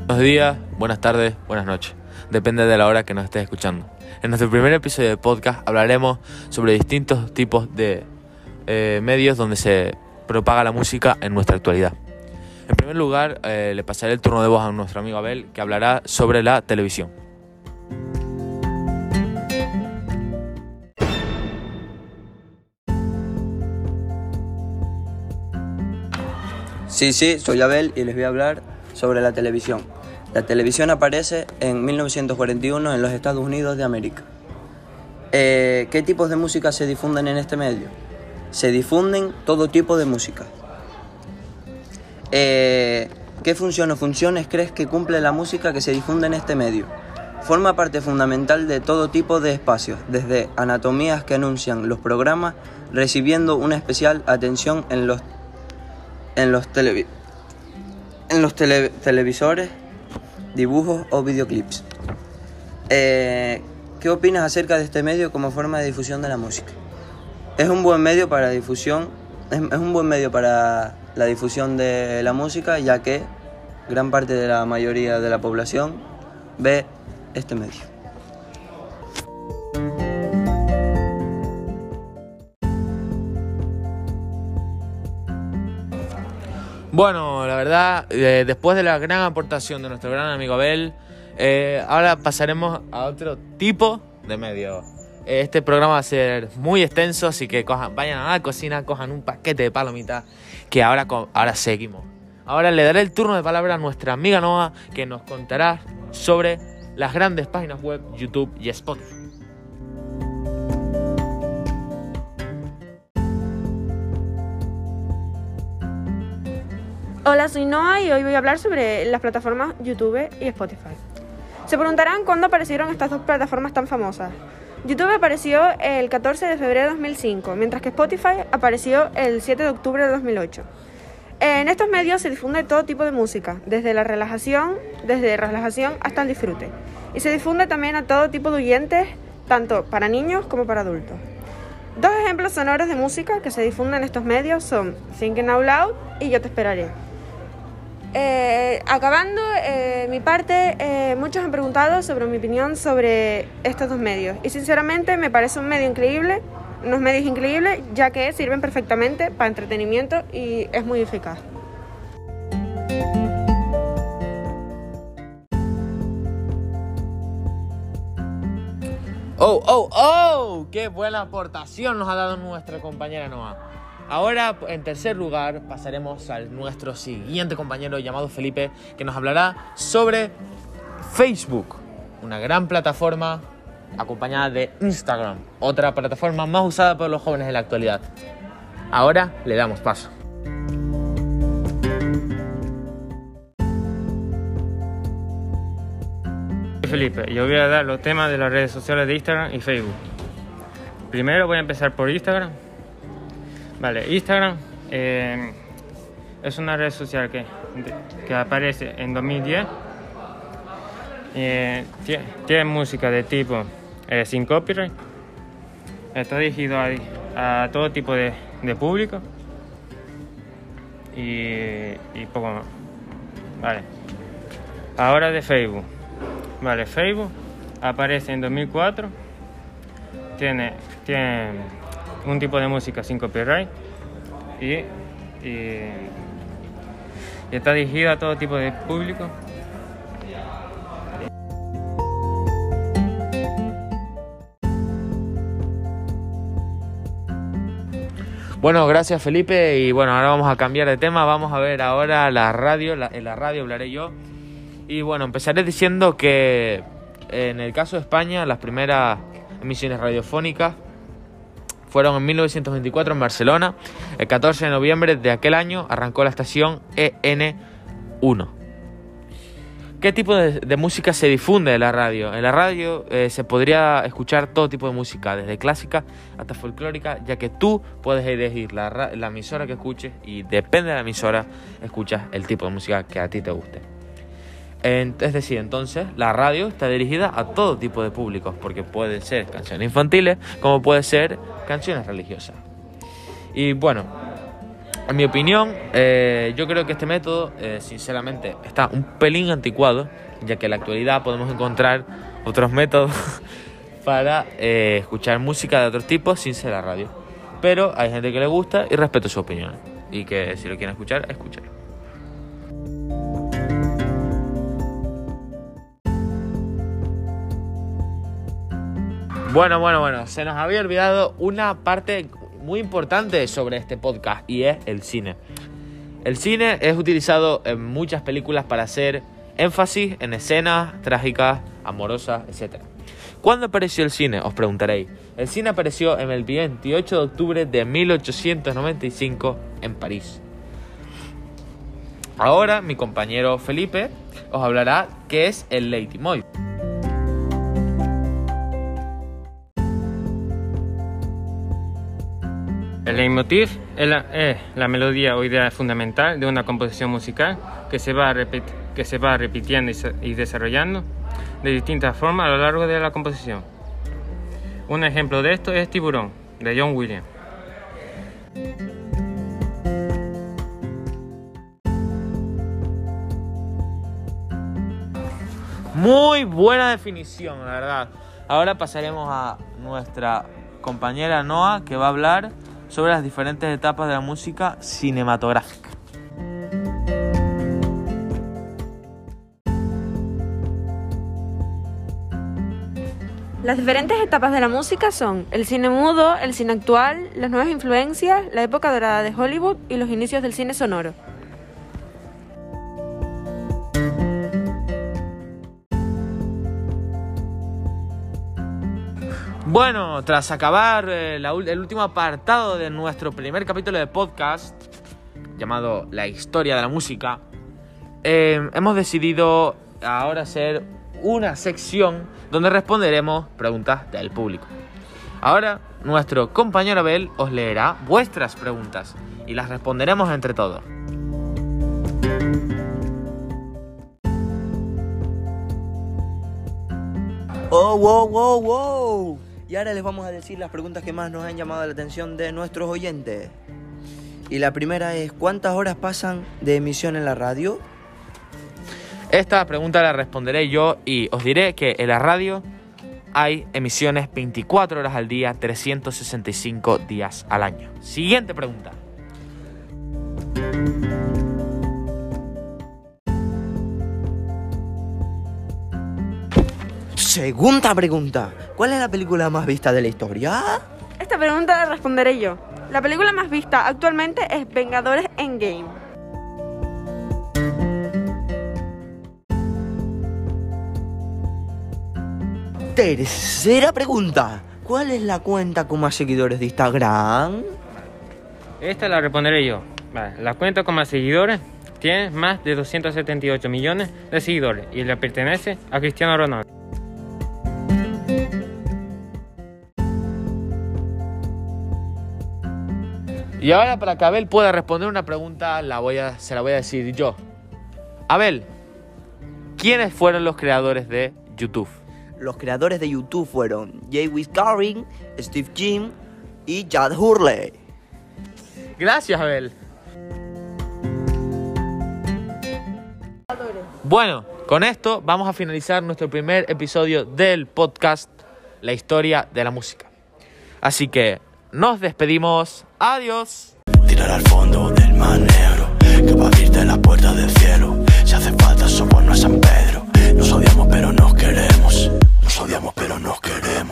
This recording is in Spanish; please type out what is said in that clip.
Buenos días, buenas tardes, buenas noches. Depende de la hora que nos estés escuchando. En nuestro primer episodio de podcast hablaremos sobre distintos tipos de medios donde se propaga la música en nuestra actualidad. En primer lugar, le pasaré el turno de voz a nuestro amigo Abel, que hablará sobre la televisión. Sí, soy Abel y les voy a hablar sobre la televisión. La televisión aparece en 1941 en los Estados Unidos de América. ¿Qué tipos de música se difunden en este medio? Se difunden todo tipo de música. ¿Qué funciones crees que cumple la música que se difunde en este medio? Forma parte fundamental de todo tipo de espacios, desde anatomías que anuncian los programas, recibiendo una especial atención en los televisores, dibujos o videoclips. ¿Qué opinas acerca de este medio como forma de difusión de la música? Es un buen medio para difusión, es un buen medio para la difusión de la música, ya que gran parte de la mayoría de la población ve este medio. Bueno, la verdad, después de la gran aportación de nuestro gran amigo Abel, ahora pasaremos a otro tipo de medio. Este programa va a ser muy extenso, así que vayan a la cocina, cojan un paquete de palomitas, que ahora seguimos. Ahora le daré el turno de palabra a nuestra amiga Noa, que nos contará sobre las grandes páginas web, YouTube y Spotify. Hola, soy Noa y hoy voy a hablar sobre las plataformas YouTube y Spotify. Se preguntarán cuándo aparecieron estas dos plataformas tan famosas. YouTube apareció el 14 de febrero de 2005, mientras que Spotify apareció el 7 de octubre de 2008. En estos medios se difunde todo tipo de música, desde relajación hasta el disfrute. Y se difunde también a todo tipo de oyentes, tanto para niños como para adultos. Dos ejemplos sonoros de música que se difunden en estos medios son Thinking Out Loud y Yo Te Esperaré. Acabando mi parte, muchos han preguntado sobre mi opinión sobre estos dos medios y sinceramente me parece unos medios increíbles, ya que sirven perfectamente para entretenimiento y es muy eficaz. ¡Oh! ¡Qué buena aportación nos ha dado nuestra compañera Noa! Ahora, en tercer lugar, pasaremos a nuestro siguiente compañero llamado Felipe, que nos hablará sobre Facebook, una gran plataforma acompañada de Instagram, otra plataforma más usada por los jóvenes en la actualidad. Ahora le damos paso. Felipe, yo voy a dar los temas de las redes sociales de Instagram y Facebook. Primero voy a empezar por Instagram. Vale, Instagram es una red social que aparece en 2010. Tiene música de tipo sin copyright. Está dirigido a todo tipo de público y poco más. Vale. Ahora de Facebook. Vale, Facebook aparece en 2004. Tiene un tipo de música sin copyright y está dirigido a todo tipo de público. Bueno, gracias Felipe, y bueno, ahora vamos a cambiar de tema, vamos a ver ahora la radio, en la radio hablaré yo. Y bueno, empezaré diciendo que en el caso de España, las primeras emisiones radiofónicas fueron en 1924 en Barcelona. El 14 de noviembre de aquel año arrancó la estación EN1. ¿Qué tipo de música se difunde en la radio? En la radio se podría escuchar todo tipo de música, desde clásica hasta folclórica, ya que tú puedes elegir la emisora que escuches y depende de la emisora escuchas el tipo de música que a ti te guste. Es decir, entonces la radio está dirigida a todo tipo de públicos, porque pueden ser canciones infantiles como pueden ser canciones religiosas. Y bueno, En mi opinión, yo creo que este método, sinceramente, está un pelín anticuado, ya que en la actualidad podemos encontrar otros métodos para escuchar música de otros tipos sin ser la radio. Pero hay gente que le gusta y respeto su opinión. Y que si lo quieren escuchar, escúchenlo. Bueno, se nos había olvidado una parte muy importante sobre este podcast y es el cine. El cine es utilizado en muchas películas para hacer énfasis en escenas trágicas, amorosas, etc. ¿Cuándo apareció el cine? Os preguntaréis. El cine apareció en el 28 de octubre de 1895 en París. Ahora mi compañero Felipe os hablará qué es el leitmotiv. El leitmotiv es la melodía o idea fundamental de una composición musical que se va repitiendo y desarrollando de distintas formas a lo largo de la composición. Un ejemplo de esto es Tiburón, de John Williams. Muy buena definición, la verdad. Ahora pasaremos a nuestra compañera Noa, que va a hablar sobre las diferentes etapas de la música cinematográfica. Las diferentes etapas de la música son el cine mudo, el cine actual, las nuevas influencias, la época dorada de Hollywood y los inicios del cine sonoro. Bueno, tras acabar el último apartado de nuestro primer capítulo de podcast, llamado La historia de la música, hemos decidido ahora hacer una sección donde responderemos preguntas del público. Ahora, nuestro compañero Abel os leerá vuestras preguntas y las responderemos entre todos. ¡Wow! Y ahora les vamos a decir las preguntas que más nos han llamado la atención de nuestros oyentes. Y la primera es, ¿cuántas horas pasan de emisión en la radio? Esta pregunta la responderé yo y os diré que en la radio hay emisiones 24 horas al día, 365 días al año. Siguiente pregunta. Segunda pregunta, ¿cuál es la película más vista de la historia? Esta pregunta la responderé yo. La película más vista actualmente es Vengadores Endgame. Tercera pregunta, ¿cuál es la cuenta con más seguidores de Instagram? Esta la responderé yo. Vale, la cuenta con más seguidores tiene más de 278 millones de seguidores y le pertenece a Cristiano Ronaldo. Y ahora, para que Abel pueda responder una pregunta, se la voy a decir yo. Abel, ¿quiénes fueron los creadores de YouTube? Los creadores de YouTube fueron Jay Wiscaring, Steve Jim y Chad Hurley. Gracias, Abel. Bueno, con esto vamos a finalizar nuestro primer episodio del podcast La historia de la música. Así que nos despedimos. Adiós. Tirar al fondo.